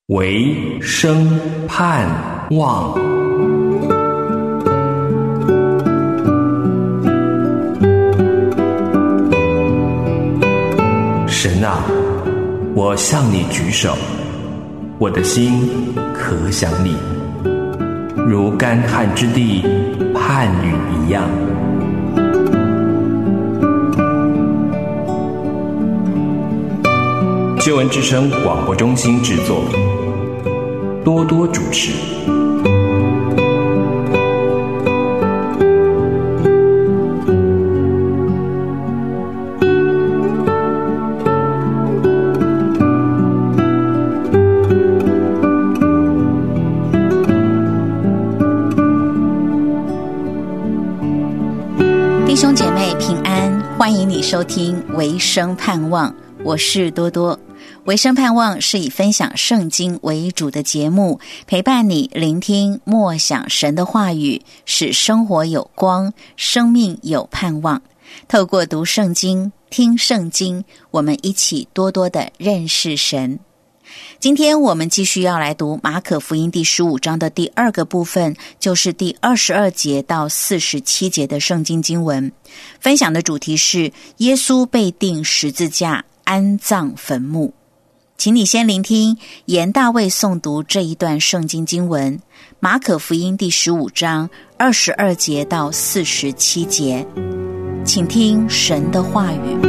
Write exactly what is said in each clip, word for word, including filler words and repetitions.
唯生盼望。神啊，我向你举手，我的心可想你，如干旱之地盼雨一样。救恩之声广播中心制作，多多主持。 弟兄姐妹平安，欢迎你收听维生盼望，我是多多。维生盼望是以分享圣经为主的节目，陪伴你聆听默想神的话语，使生活有光，生命有盼望。透过读圣经、听圣经，我们一起多多的认识神。今天我们继续要来读马可福音第十五章的第二个部分，就是第二十二节到四十七节的圣经经文。分享的主题是耶稣被钉十字架，安葬坟墓。请你先聆听严大卫诵读这一段圣经经文，马可福音第十五章二十二节到四十七节。请听神的话语。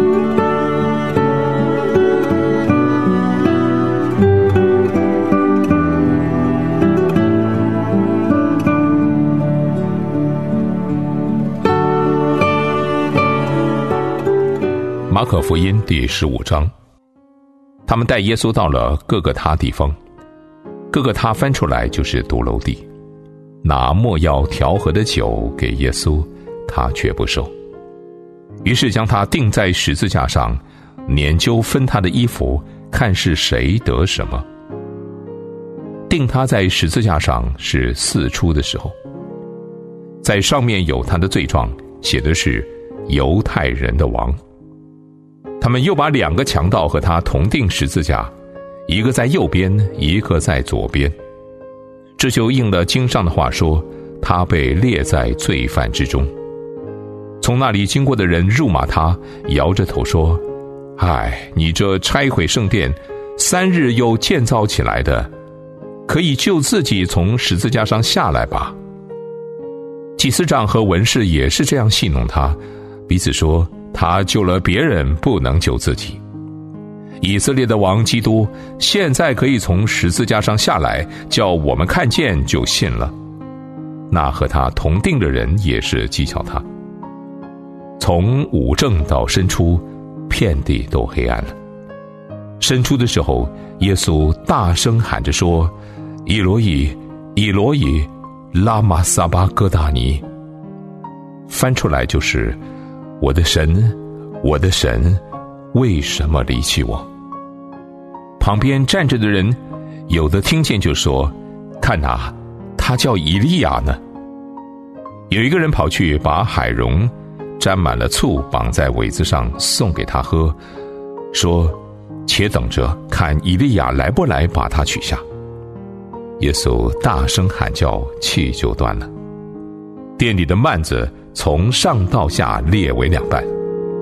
马可福音第十五章，他们带耶稣到了各个他地方，各个他翻出来就是独楼地，拿没药调和的酒给耶稣，他却不收。于是将他钉在十字架上，研究分他的衣服，看是谁得什么。钉他在十字架上是巳初的时候，在上面有他的罪状，写的是犹太人的王。他们又把两个强盗和他同钉十字架，一个在右边，一个在左边。这就应了经上的话说，他被列在罪犯之中。从那里经过的人辱骂他，摇着头说：唉，你这拆毁圣殿，三日又建造起来的，可以救自己从十字架上下来吧。祭司长和文士也是这样戏弄他，彼此说，他救了别人，不能救自己。以色列的王基督现在可以从十字架上下来，叫我们看见就信了。那和他同定的人也是讥诮他。从午正到申初，遍地都黑暗了。申初的时候，耶稣大声喊着说：以罗以，以罗以，拉玛撒巴哥大尼。翻出来就是我的神，我的神，为什么离弃我？旁边站着的人，有的听见就说：看哪，他叫以利亚呢。有一个人跑去把海蓉沾满了醋，绑在苇子上送给他喝，说：且等着看以利亚来不来把他取下。耶稣大声喊叫，气就断了。店里的幔子从上到下裂为两半。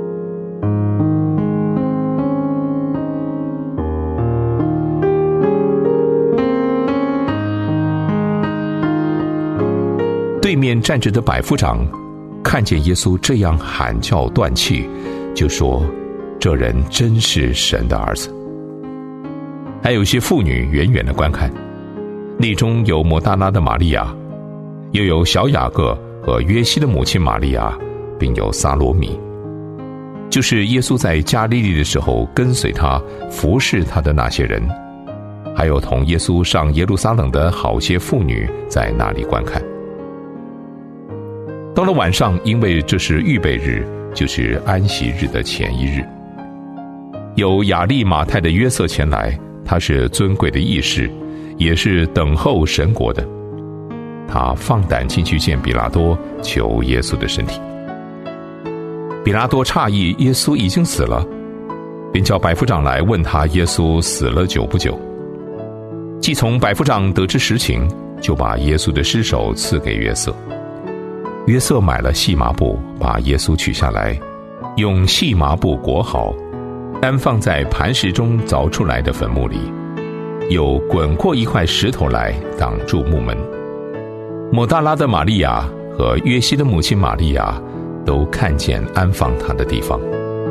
对面站着的百夫长看见耶稣这样喊叫断气，就说：这人真是神的儿子。还有些妇女远远的观看，内中有抹大拉的玛利亚，又有小雅各和约西的母亲玛利亚，并有撒罗米，就是耶稣在加利利的时候跟随他服侍他的那些人，还有同耶稣上耶路撒冷的好些妇女在那里观看。到了晚上，因为这是预备日，就是安息日的前一日，有亚利马太的约瑟前来，他是尊贵的议士，也是等候神国的。他放胆进去见比拉多，求耶稣的身体。比拉多诧异耶稣已经死了，便叫百夫长来问他耶稣死了久不久。 既从百夫长得知实情，就把耶稣的尸首赐给约瑟。约瑟买了细麻布，把耶稣取下来，用细麻布裹好，安放在磐石中凿出来的坟墓里，又滚过一块石头来挡住墓门。抹大拉的玛利亚和约西的母亲玛利亚都看见安放他的地方。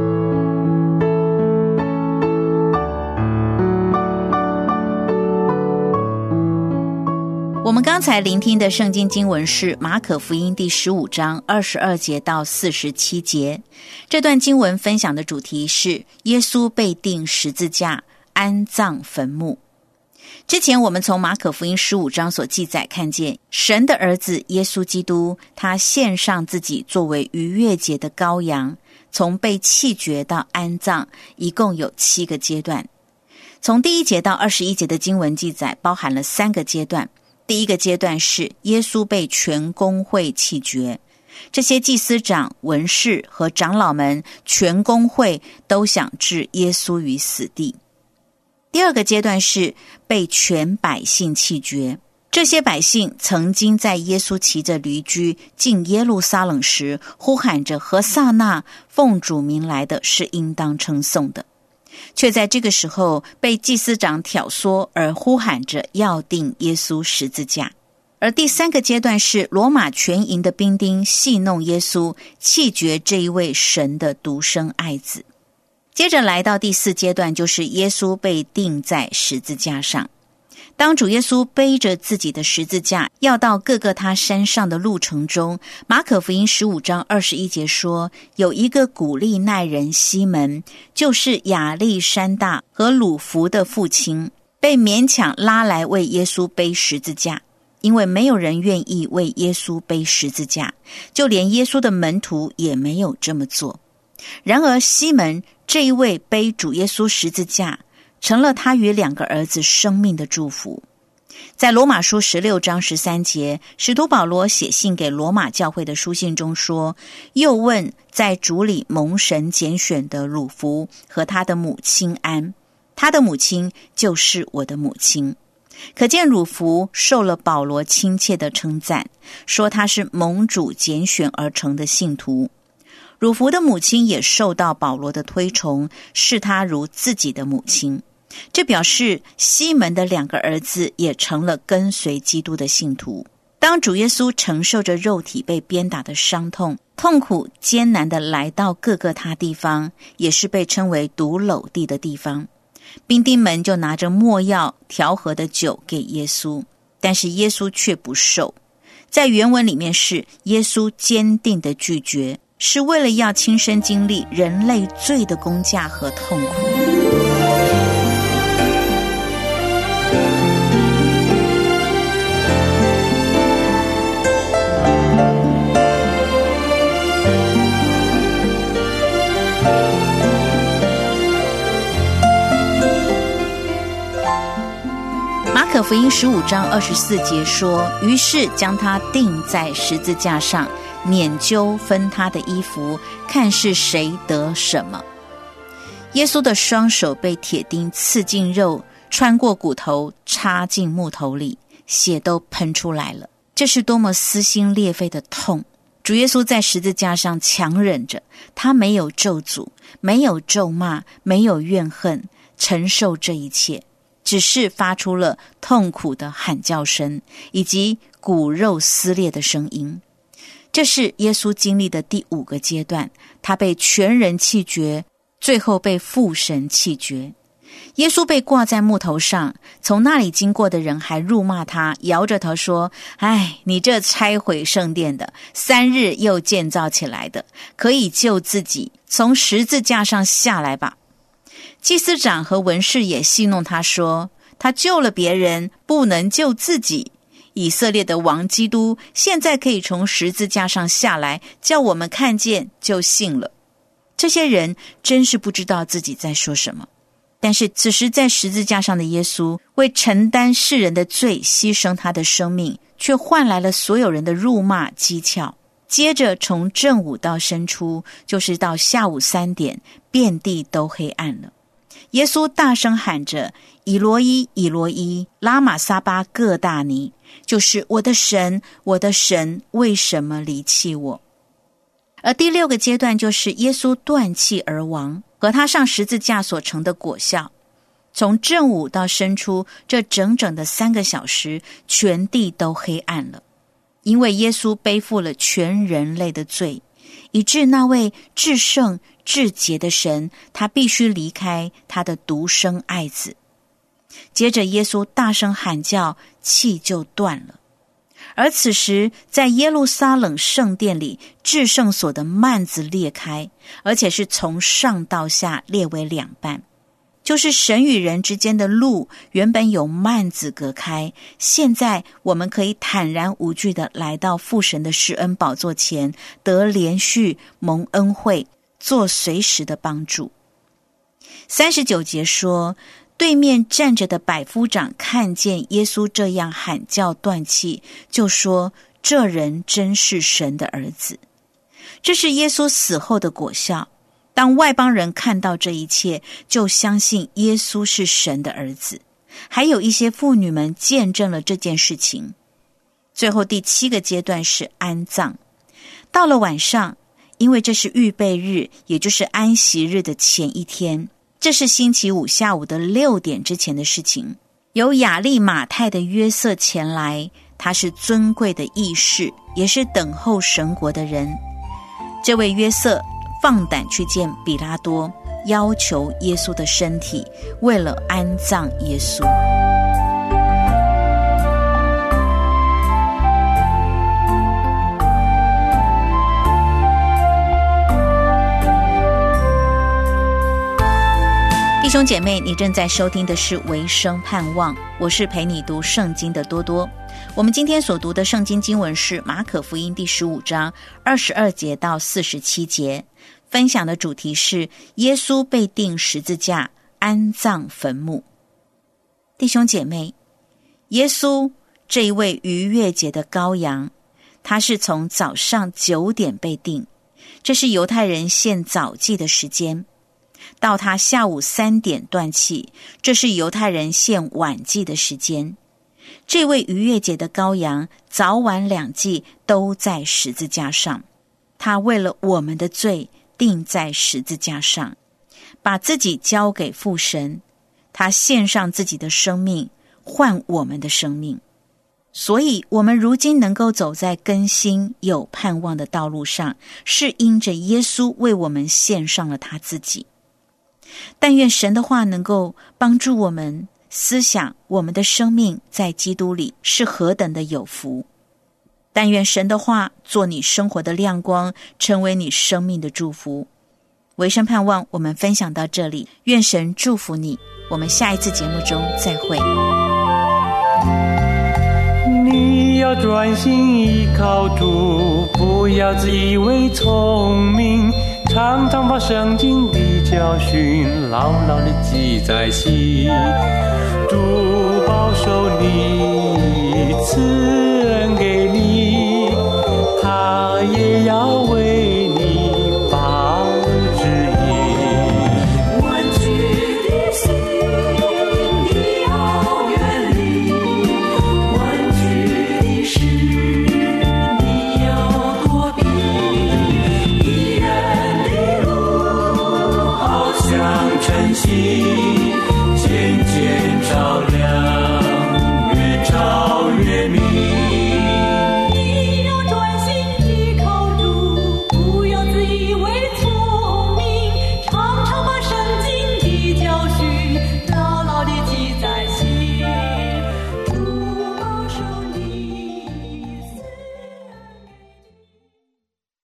我们刚才聆听的圣经经文是马可福音第十五章二十二节到四十七节。这段经文分享的主题是耶稣被钉十字架，安葬坟墓。之前我们从马可福音十五章所记载看见，神的儿子耶稣基督，他献上自己作为逾越节的羔羊，从被弃绝到安葬，一共有七个阶段。从第一节到二十一节的经文记载包含了三个阶段。第一个阶段是耶稣被全公会弃绝，这些祭司长、文士和长老们，全公会都想置耶稣于死地。第二个阶段是被全百姓弃绝，这些百姓曾经在耶稣骑着驴驹进耶路撒冷时，呼喊着何撒那，奉主名来的是应当称颂的，却在这个时候被祭司长挑唆而呼喊着要钉耶稣十字架。而第三个阶段是罗马全营的兵丁戏弄耶稣，弃绝这一位神的独生爱子。接着来到第四阶段，就是耶稣被钉在十字架上。当主耶稣背着自己的十字架要到各各他山上的路程中，马可福音十五章二十一节说，有一个古利奈人西门，就是亚历山大和鲁孚的父亲，被勉强拉来为耶稣背十字架，因为没有人愿意为耶稣背十字架，就连耶稣的门徒也没有这么做。然而西门这一位背主耶稣十字架，成了他与两个儿子生命的祝福。在罗马书十六章十三节，使徒保罗写信给罗马教会的书信中说，又问在主里蒙神拣选的鲁孚和他的母亲安，他的母亲就是我的母亲。可见鲁孚受了保罗亲切的称赞，说他是蒙主拣选而成的信徒。鲁孚的母亲也受到保罗的推崇，视他如自己的母亲。这表示西门的两个儿子也成了跟随基督的信徒。当主耶稣承受着肉体被鞭打的伤痛，痛苦艰难地来到各个他地方，也是被称为独楼地的地方。兵丁们就拿着没药调和的酒给耶稣，但是耶稣却不受。在原文里面是耶稣坚定的拒绝，是为了要亲身经历人类罪的工价和痛苦。马可福音十五章二十四节说，于是将他钉在十字架上，捻揪分他的衣服，看是谁得什么。耶稣的双手被铁钉刺进肉，穿过骨头，插进木头里，血都喷出来了。这是多么撕心裂肺的痛！主耶稣在十字架上强忍着，他没有咒诅，没有咒骂，没有怨恨，承受这一切，只是发出了痛苦的喊叫声，以及骨肉撕裂的声音。这是耶稣经历的第五个阶段，他被全人弃绝，最后被父神弃绝。耶稣被挂在木头上，从那里经过的人还辱骂他，摇着头说，哎，你这拆毁圣殿的，三日又建造起来的，可以救自己，从十字架上下来吧。祭司长和文士也戏弄他说，他救了别人，不能救自己。以色列的王基督现在可以从十字架上下来，叫我们看见就信了。这些人真是不知道自己在说什么。但是此时在十字架上的耶稣，为承担世人的罪牺牲他的生命，却换来了所有人的辱骂讥诮。接着从正午到申初，就是到下午三点，遍地都黑暗了。 耶稣大声喊着，以罗伊，以罗伊，拉玛撒巴各大尼，就是我的神，我的神，为什么离弃我？而第六个阶段就是耶稣断气而亡，和他上十字架所成的果效。从正午到申初，这整整的三个小时，全地都黑暗了，因为耶稣背负了全人类的罪，以致那位至圣至洁的神，他必须离开他的独生爱子。接着耶稣大声喊叫，气就断了。而此时在耶路撒冷圣殿里，至圣所的幔子裂开，而且是从上到下裂为两半，就是神与人之间的路原本有幔子隔开，现在我们可以坦然无惧地来到父神的施恩宝座前，得连续蒙恩惠，做随时的帮助。三十九节说，对面站着的百夫长看见耶稣这样喊叫断气，就说，这人真是神的儿子。这是耶稣死后的果效。当外邦人看到这一切，就相信耶稣是神的儿子。还有一些妇女们见证了这件事情。最后第七个阶段是安葬。到了晚上，因为这是预备日，也就是安息日的前一天，这是星期五下午的六点之前的事情。由亚利马太的约瑟前来，他是尊贵的义士，也是等候神国的人。这位约瑟放胆去见比拉多，要求耶稣的身体，为了安葬耶稣。弟兄姐妹，你正在收听的是维生盼望，我是陪你读圣经的多多。我们今天所读的圣经经文是马可福音第十五章二十二节到四十七节，分享的主题是耶稣被钉十字架，安葬坟墓。弟兄姐妹，耶稣这一位逾越节的羔羊，他是从早上九点被钉，这是犹太人献早祭的时间，到他下午三点断气，这是犹太人献晚祭的时间。这位逾越节的羔羊，早晚两祭都在十字架上，他为了我们的罪钉在十字架上，把自己交给父神，他献上自己的生命换我们的生命。所以我们如今能够走在更新有盼望的道路上，是因着耶稣为我们献上了他自己。但愿神的话能够帮助我们思想我们的生命在基督里是何等的有福。但愿神的话做你生活的亮光，成为你生命的祝福。维生盼望我们分享到这里，愿神祝福你，我们下一次节目中再会。 你要专心依靠主，不要自以为聪明，常常把圣经的教训牢牢地记在心，主保守你